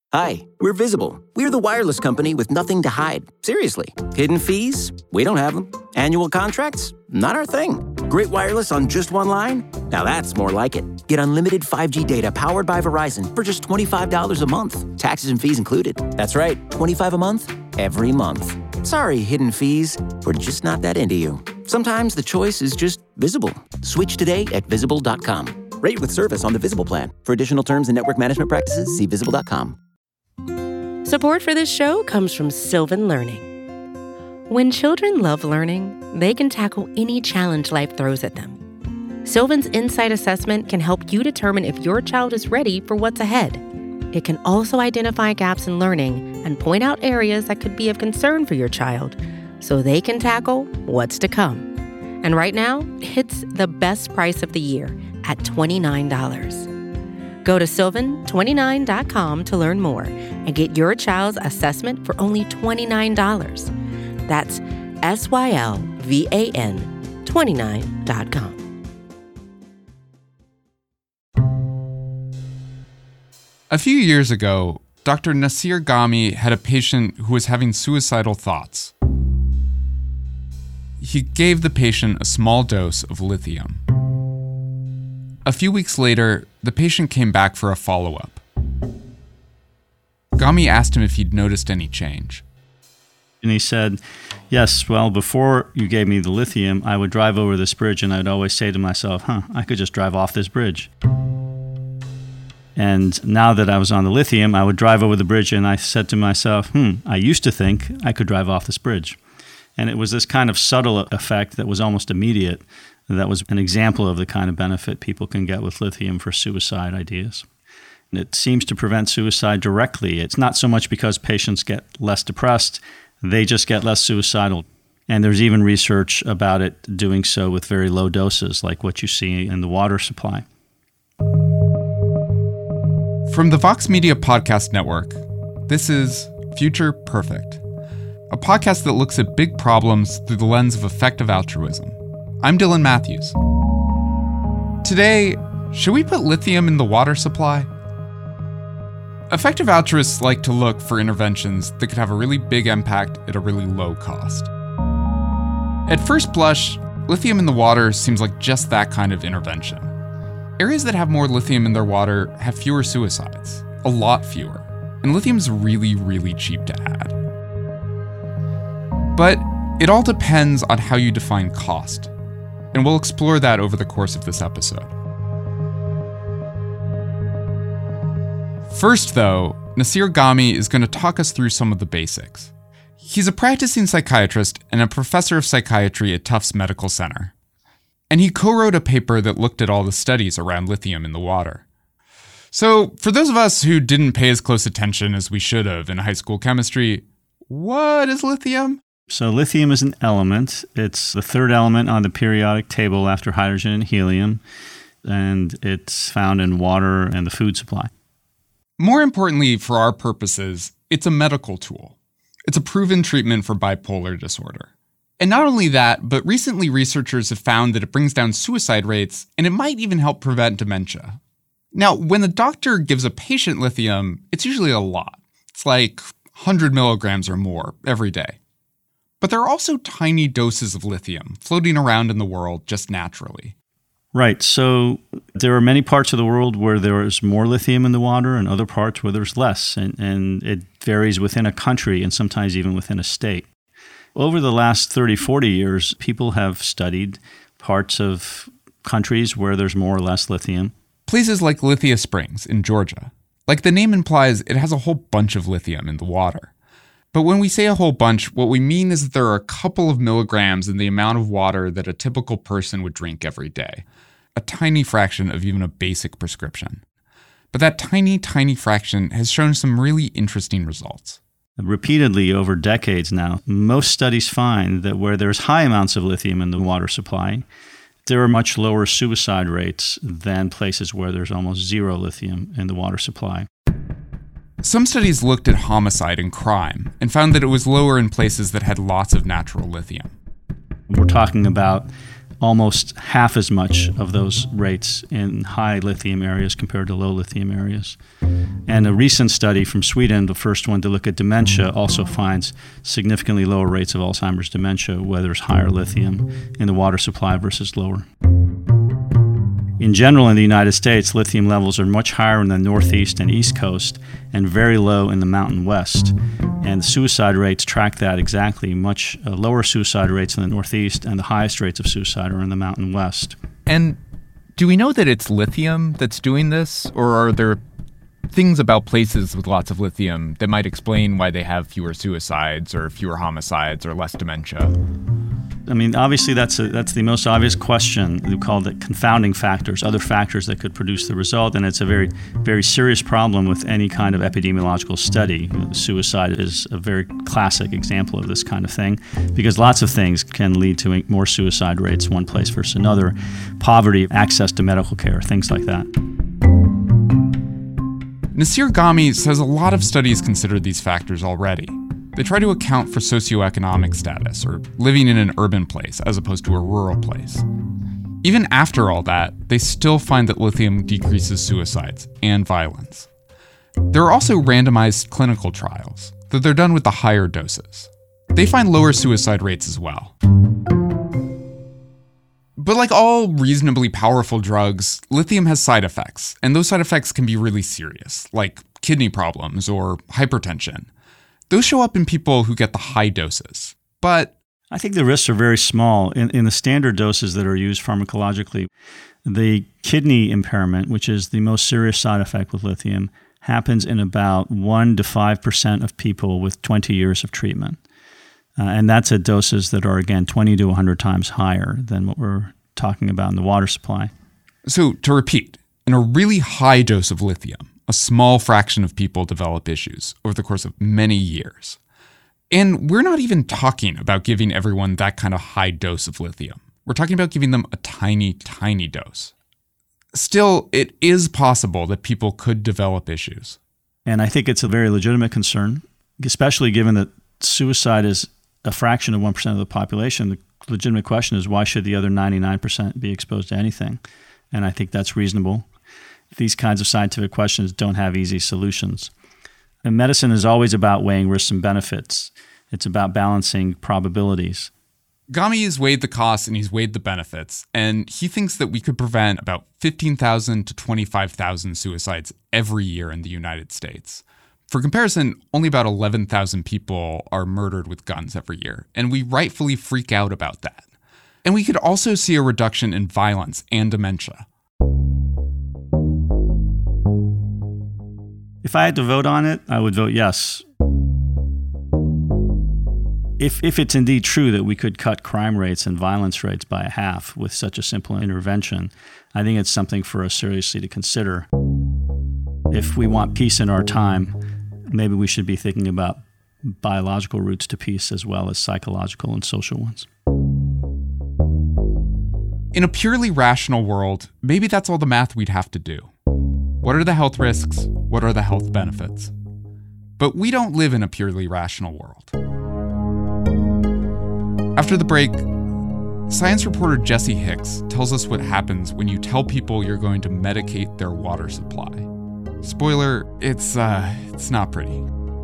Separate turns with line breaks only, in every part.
Hi, we're Visible. We're the wireless company with nothing to hide. Seriously. Hidden fees? We don't have them. Annual contracts? Not our thing. Great wireless on just one line? Now that's more like it. Get unlimited 5G data powered by Verizon for just $25 a month. Taxes and fees included. That's right, $25 a month, every month. Sorry, hidden fees. We're just not that into you. Sometimes the choice is just Visible. Switch today at Visible.com. Rate with service on the Visible plan. For additional terms and network management practices, see Visible.com.
Support for this show comes from Sylvan Learning. When children love learning, they can tackle any challenge life throws at them. Sylvan's Insight Assessment can help you determine if your child is ready for what's ahead. It can also identify gaps in learning and point out areas that could be of concern for your child so they can tackle what's to come. And right now, it's the best price of the year at $29. Go to sylvan29.com to learn more and get your child's assessment for only $29. That's SYLVAN 29.com.
A few years ago, Dr. Nasir Ghami had a patient who was having suicidal thoughts. He gave the patient a small dose of lithium. A few weeks later, the patient came back for a follow-up. Ghami asked him if he'd noticed any change.
And he said, yes, well, before you gave me the lithium, I would drive over this bridge and I'd always say to myself, I could just drive off this bridge. And now that I was on the lithium, I would drive over the bridge and I said to myself, I used to think I could drive off this bridge. And it was this kind of subtle effect that was almost immediate. That was an example of the kind of benefit people can get with lithium for suicide ideas. And it seems to prevent suicide directly. It's not so much because patients get less depressed, they just get less suicidal. And there's even research about it doing so with very low doses, like what you see in the water supply.
From the Vox Media Podcast Network, this is Future Perfect, a podcast that looks at big problems through the lens of effective altruism. I'm Dylan Matthews. Today, should we put lithium in the water supply? Effective altruists like to look for interventions that could have a really big impact at a really low cost. At first blush, lithium in the water seems like just that kind of intervention. Areas that have more lithium in their water have fewer suicides, a lot fewer, and lithium's really, really cheap to add. But it all depends on how you define cost. And we'll explore that over the course of this episode. First, though, Nasir Ghami is going to talk us through some of the basics. He's a practicing psychiatrist and a professor of psychiatry at Tufts Medical Center. And he co-wrote a paper that looked at all the studies around lithium in the water. So, for those of us who didn't pay as close attention as we should have in high school chemistry, what is lithium?
So lithium is an element. It's the third element on the periodic table after hydrogen and helium, and it's found in water and the food supply.
More importantly, for our purposes, it's a medical tool. It's a proven treatment for bipolar disorder. And not only that, but recently researchers have found that it brings down suicide rates, and it might even help prevent dementia. Now, when the doctor gives a patient lithium, it's usually a lot. It's like 100 milligrams or more every day. But there are also tiny doses of lithium floating around in the world just naturally.
Right. So there are many parts of the world where there is more lithium in the water and other parts where there's less. And it varies within a country and sometimes even within a state. Over the last 30, 40 years, people have studied parts of countries where there's more or less lithium.
Places like Lithia Springs in Georgia. Like the name implies, it has a whole bunch of lithium in the water. But when we say a whole bunch, what we mean is that there are a couple of milligrams in the amount of water that a typical person would drink every day. A tiny fraction of even a basic prescription. But that tiny, tiny fraction has shown some really interesting results.
Repeatedly over decades now, most studies find that where there's high amounts of lithium in the water supply, there are much lower suicide rates than places where there's almost zero lithium in the water supply.
Some studies looked at homicide and crime and found that it was lower in places that had lots of natural lithium.
We're talking about almost half as much of those rates in high lithium areas compared to low lithium areas. And a recent study from Sweden, the first one to look at dementia, also finds significantly lower rates of Alzheimer's dementia where there's higher lithium in the water supply versus lower. In general, in the United States, lithium levels are much higher in the Northeast and East Coast and very low in the Mountain West. And suicide rates track that exactly. Much lower suicide rates in the Northeast, and the highest rates of suicide are in the Mountain West.
And do we know that it's lithium that's doing this, or are there things about places with lots of lithium that might explain why they have fewer suicides or fewer homicides or less dementia?
I mean, obviously that's the most obvious question. We call it confounding factors, other factors that could produce the result, and it's a very, very serious problem with any kind of epidemiological study. Suicide is a very classic example of this kind of thing, because lots of things can lead to more suicide rates one place versus another. Poverty, access to medical care, things like that.
Nassir Ghaemi says a lot of studies consider these factors already. They try to account for socioeconomic status or living in an urban place as opposed to a rural place. Even after all that, they still find that lithium decreases suicides and violence. There are also randomized clinical trials, though they're done with the higher doses. They find lower suicide rates as well. But like all reasonably powerful drugs, lithium has side effects, and those side effects can be really serious, like kidney problems or hypertension. Those show up in people who get the high doses. But
I think the risks are very small. In the standard doses that are used pharmacologically, the kidney impairment, which is the most serious side effect with lithium, happens in about 1 to 5% of people with 20 years of treatment. And that's at doses that are, again, 20 to 100 times higher than what we're talking about in the water supply.
So to repeat, in a really high dose of lithium, a small fraction of people develop issues over the course of many years. And we're not even talking about giving everyone that kind of high dose of lithium. We're talking about giving them a tiny, tiny dose. Still, it is possible that people could develop issues.
And I think it's a very legitimate concern, especially given that suicide is a fraction of 1% of the population. The legitimate question is, why should the other 99% be exposed to anything? And I think that's reasonable. These kinds of scientific questions don't have easy solutions. And medicine is always about weighing risks and benefits. It's about balancing probabilities.
Ghaemi has weighed the costs and he's weighed the benefits, and he thinks that we could prevent about 15,000 to 25,000 suicides every year in the United States. For comparison, only about 11,000 people are murdered with guns every year, and we rightfully freak out about that. And we could also see a reduction in violence and dementia.
If I had to vote on it, I would vote yes. If it's indeed true that we could cut crime rates and violence rates by a half with such a simple intervention, I think it's something for us seriously to consider. If we want peace in our time, maybe we should be thinking about biological routes to peace as well as psychological and social ones.
In a purely rational world, maybe that's all the math we'd have to do. What are the health risks? What are the health benefits? But we don't live in a purely rational world. After the break, science reporter Jesse Hicks tells us what happens when you tell people you're going to medicate their water supply. Spoiler, it's not pretty.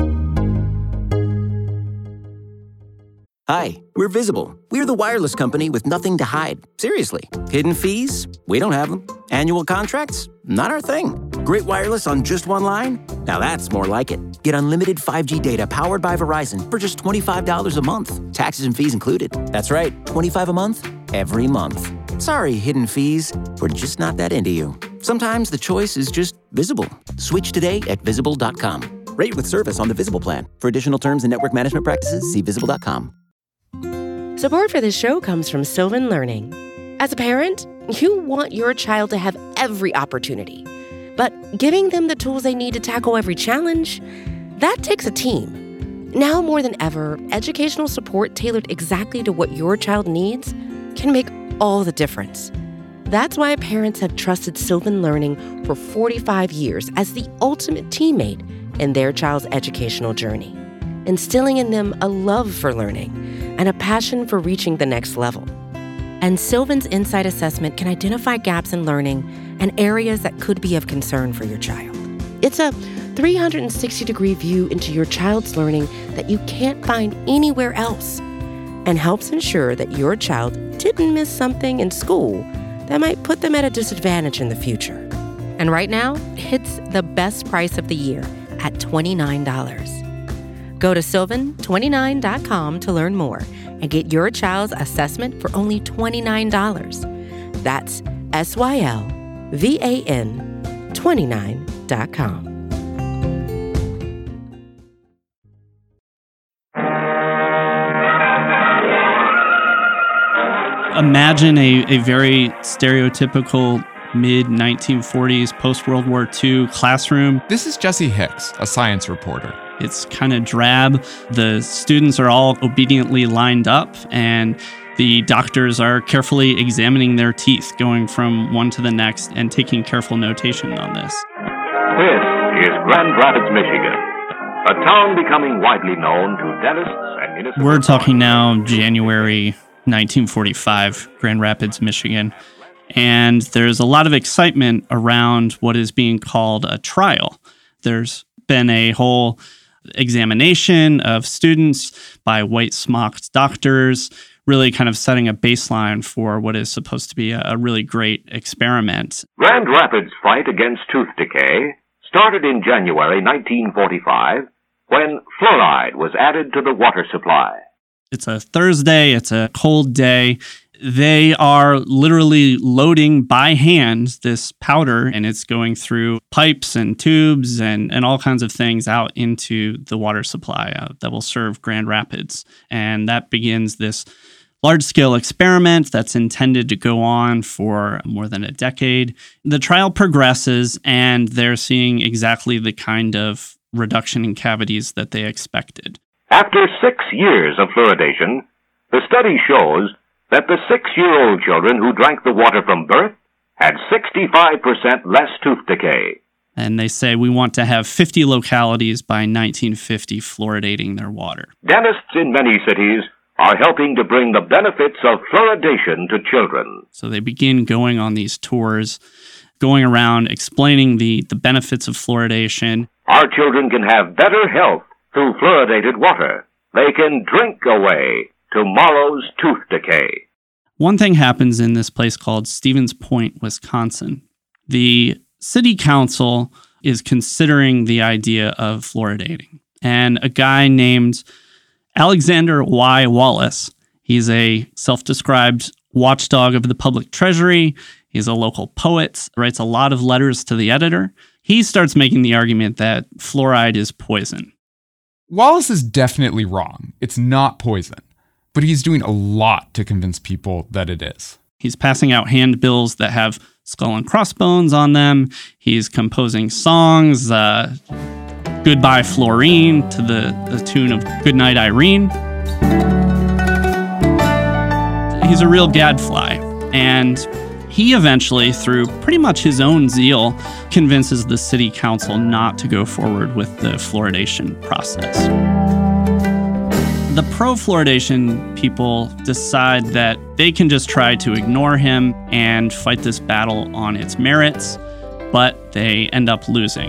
Hi, we're Visible. We're the wireless company with nothing to hide. Seriously. Hidden fees? We don't have them. Annual contracts? Not our thing. Great wireless on just one line? Now that's more like it. Get unlimited 5G data powered by Verizon for just $25 a month. Taxes and fees included. That's right, $25 a month, every month. Sorry, hidden fees. We're just not that into you. Sometimes the choice is just Visible. Switch today at Visible.com. Rate with service on the Visible plan. For additional terms and network management practices, see Visible.com.
Support for this show comes from Sylvan Learning. As a parent, you want your child to have every opportunity. But giving them the tools they need to tackle every challenge, that takes a team. Now more than ever, educational support tailored exactly to what your child needs can make all the difference. That's why parents have trusted Sylvan Learning for 45 years as the ultimate teammate in their child's educational journey, instilling in them a love for learning and a passion for reaching the next level. And Sylvan's Insight Assessment can identify gaps in learning and areas that could be of concern for your child. It's a 360-degree view into your child's learning that you can't find anywhere else, and helps ensure that your child didn't miss something in school that might put them at a disadvantage in the future. And right now, it's the best price of the year at $29. Go to sylvan29.com to learn more and get your child's assessment for only $29. That's SYLVAN29.com.
Imagine a very stereotypical mid-1940s, post-World War II classroom.
This is Jesse Hicks, a science reporter.
It's kind of drab. The students are all obediently lined up, and the doctors are carefully examining their teeth, going from one to the next and taking careful notation on this.
This is Grand Rapids, Michigan, a town becoming widely known to dentists and municipal...
We're talking now January 1945, Grand Rapids, Michigan. And there's a lot of excitement around what is being called a trial. There's been a whole examination of students by white-smocked doctors, really kind of setting a baseline for what is supposed to be a really great experiment.
Grand Rapids' fight against tooth decay started in January 1945 when fluoride was added to the water supply.
It's a Thursday, it's a cold day. They are literally loading by hand this powder, and it's going through pipes and tubes and all kinds of things out into the water supply that will serve Grand Rapids. And that begins this large-scale experiment that's intended to go on for more than a decade. The trial progresses, and they're seeing exactly the kind of reduction in cavities that they expected.
After 6 years of fluoridation, the study shows that the 6-year-old children who drank the water from birth had 65% less tooth decay.
And they say we want to have 50 localities by 1950 fluoridating their water.
Dentists in many cities are helping to bring the benefits of fluoridation to children.
So they begin going on these tours, going around explaining the benefits of fluoridation.
Our children can have better health through fluoridated water. They can drink away tomorrow's tooth decay.
One thing happens in this place called Stevens Point, Wisconsin. The city council is considering the idea of fluoridating. And a guy named Alexander Y. Wallace, he's a self-described watchdog of the public treasury. He's a local poet, writes a lot of letters to the editor. He starts making the argument that fluoride is poison.
Wallace is definitely wrong. It's not poison. But he's doing a lot to convince people that it is.
He's passing out handbills that have skull and crossbones on them. He's composing songs, Goodbye Fluorine, to the tune of Goodnight Irene. He's a real gadfly. And he eventually, through pretty much his own zeal, convinces the city council not to go forward with the fluoridation process. The pro-fluoridation people decide that they can just try to ignore him and fight this battle on its merits, but they end up losing.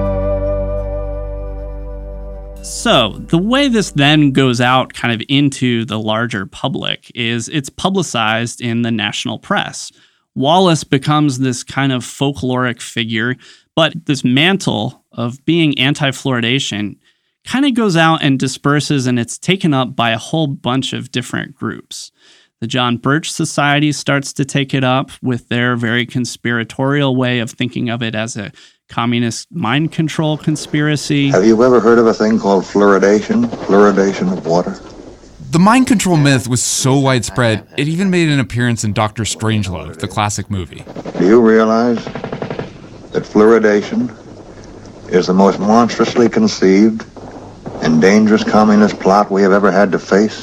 So the way this then goes out kind of into the larger public is it's publicized in the national press. Wallace becomes this kind of folkloric figure, but this mantle of being anti-fluoridation kind of goes out and disperses, and it's taken up by a whole bunch of different groups. The John Birch Society starts to take it up with their very conspiratorial way of thinking of it as a communist mind control conspiracy.
Have you ever heard of a thing called fluoridation? Fluoridation of water?
The mind control myth was so widespread, it even made an appearance in Dr. Strangelove, the classic movie.
Do you realize that fluoridation is the most monstrously conceived and dangerous communist plot we have ever had to face?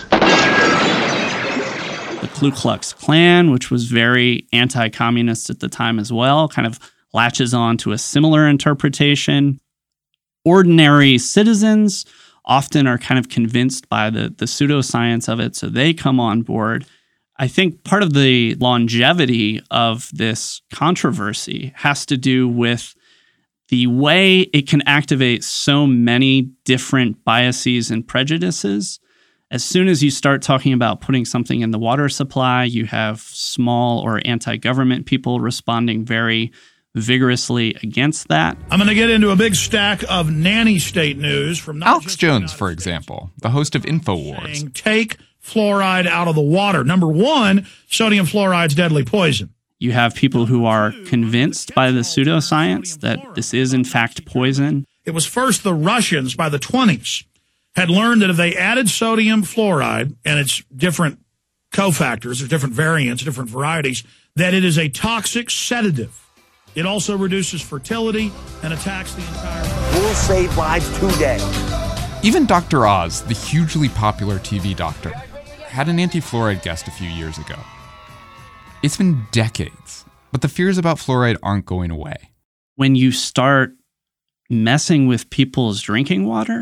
The Ku Klux Klan, which was very anti-communist at the time as well, kind of latches on to a similar interpretation. Ordinary citizens often are kind of convinced by the pseudoscience of it, so they come on board. I think part of the longevity of this controversy has to do with the way it can activate so many different biases and prejudices. As soon as you start talking about putting something in the water supply, you have small or anti-government people responding very vigorously against that.
I'm going to get into a big stack of nanny state news from
Alex Jones, for example, the host of InfoWars.
Saying, take fluoride out of the water. Number one, sodium fluoride's deadly poison.
You have people who are convinced by the pseudoscience that this is in fact poison.
It was first the Russians by the 1920s had learned that if they added sodium fluoride and its different cofactors, or different variants, different varieties, that it is a toxic sedative. It also reduces fertility and attacks the entire body.
We'll save lives today.
Even Dr. Oz, the hugely popular TV doctor, had an anti-fluoride guest a few years ago. It's been decades, but the fears about fluoride aren't going away.
When you start messing with people's drinking water,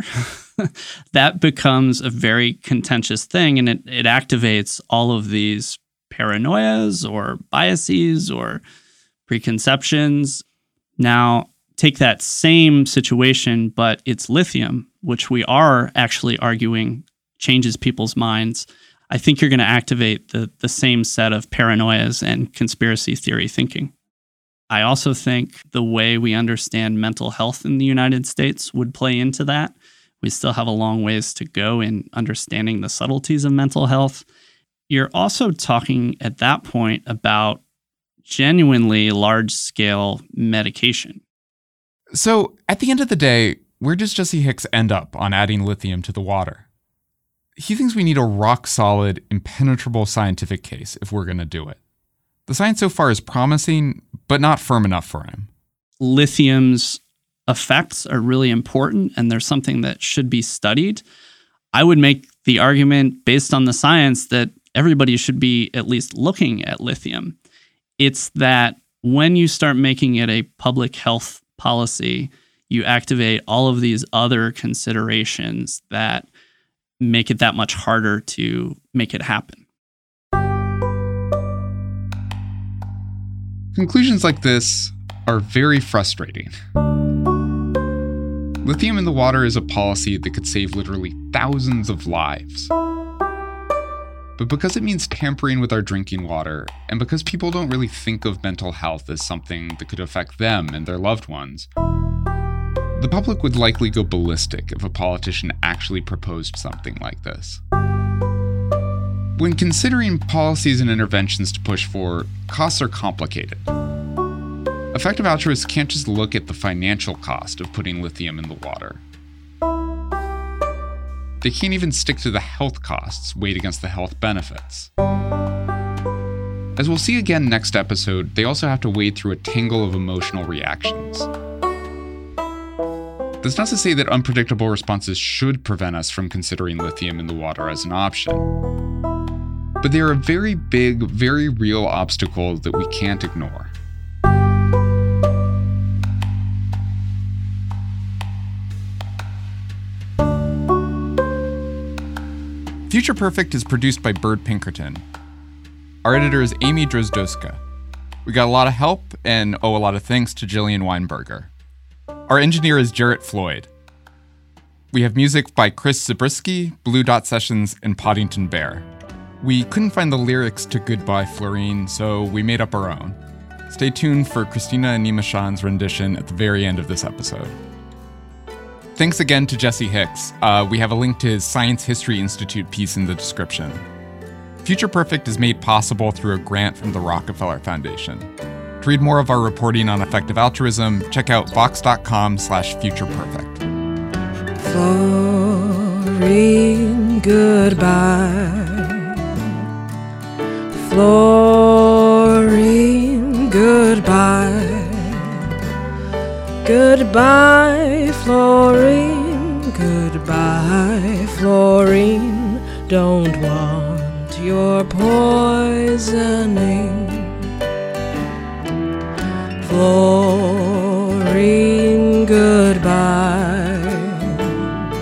that becomes a very contentious thing, and it activates all of these paranoias or biases or preconceptions. Now, take that same situation, but it's lithium, which we are actually arguing changes people's minds. I think you're going to activate the same set of paranoias and conspiracy theory thinking. I also think the way we understand mental health in the United States would play into that. We still have a long ways to go in understanding the subtleties of mental health. You're also talking at that point about genuinely large-scale medication.
So, at the end of the day, where does Jesse Hicks end up on adding lithium to the water? He thinks we need a rock-solid, impenetrable scientific case if we're going to do it. The science so far is promising, but not firm enough for him.
Lithium's effects are really important, and they're something that should be studied. I would make the argument, based on the science, that everybody should be at least looking at lithium. It's that when you start making it a public health policy, you activate all of these other considerations that make it that much harder to make it happen.
Conclusions like this are very frustrating. Lithium in the water is a policy that could save literally thousands of lives. But because it means tampering with our drinking water, and because people don't really think of mental health as something that could affect them and their loved ones, the public would likely go ballistic if a politician actually proposed something like this. When considering policies and interventions to push for, costs are complicated. Effective altruists can't just look at the financial cost of putting lithium in the water. They can't even stick to the health costs weighed against the health benefits. As we'll see again next episode, they also have to wade through a tangle of emotional reactions. That's not to say that unpredictable responses should prevent us from considering lithium in the water as an option. But they are a very big, very real obstacle that we can't ignore. Future Perfect is produced by Bird Pinkerton. Our editor is Amy Drozdowska. We got a lot of help and owe a lot of thanks to Jillian Weinberger. Our engineer is Jarrett Floyd. We have music by Chris Zabriskie, Blue Dot Sessions, and Poddington Bear. We couldn't find the lyrics to Goodbye Florine, so we made up our own. Stay tuned for Christina Animashan's rendition at the very end of this episode. Thanks again to Jesse Hicks. We have a link to his Science History Institute piece in the description. Future Perfect is made possible through a grant from the Rockefeller Foundation. To read more of our reporting on effective altruism, check out vox.com/futureperfect.
Florine, goodbye. Florine, goodbye. Goodbye, Florine. Goodbye, Florine. Don't want your poisoning. Florine, goodbye.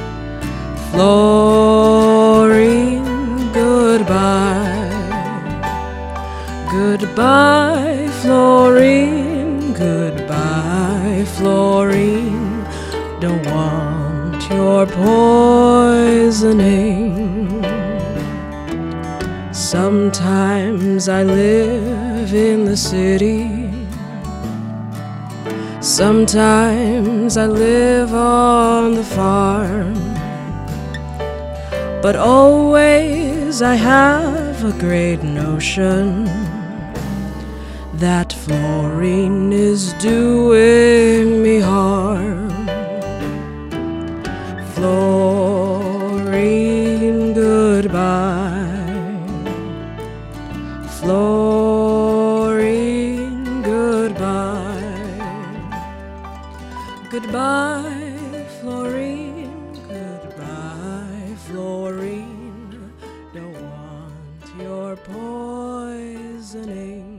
Florine, goodbye. poisoning. Sometimes I live in the city. Sometimes I live on the farm. But always I have a great notion that fluorine is doing me harm. Fluorine, goodbye. Fluorine, goodbye. Goodbye, fluorine, goodbye, fluorine. Don't want your poisoning.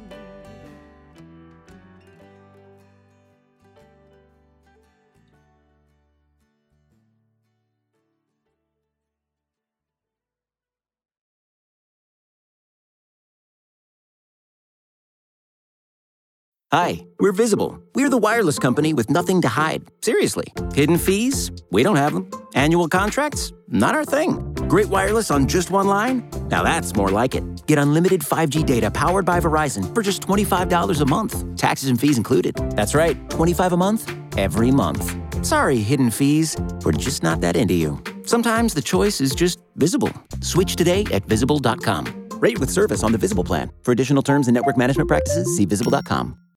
Hi, we're Visible. We're the wireless company with nothing to hide. Seriously. Hidden fees? We don't have them. Annual contracts? Not our thing. Great wireless on just one line? Now that's more like it. Get unlimited 5G data powered by Verizon for just $25 a month. Taxes and fees included. That's right, $25 a month, every month. Sorry, hidden fees. We're just not that into you. Sometimes the choice is just Visible. Switch today at Visible.com. Rate with service on the Visible plan. For additional terms and network management practices, see Visible.com.